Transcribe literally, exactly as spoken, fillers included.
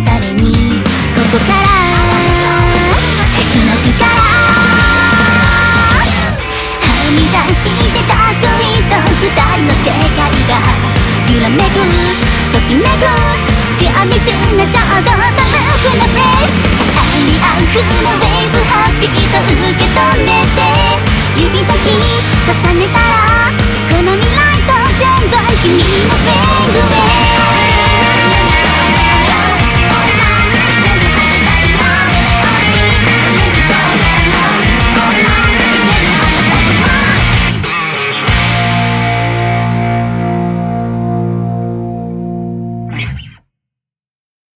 誰にここから繋ぐからはみ出してかっこいいと二人の世界が揺らめくときめくピュアミチュなちょうどトルクなフレーズ愛に合う風なウェーブハッピーと受け止めて指先重ねたらこの未来と全部君の全部へ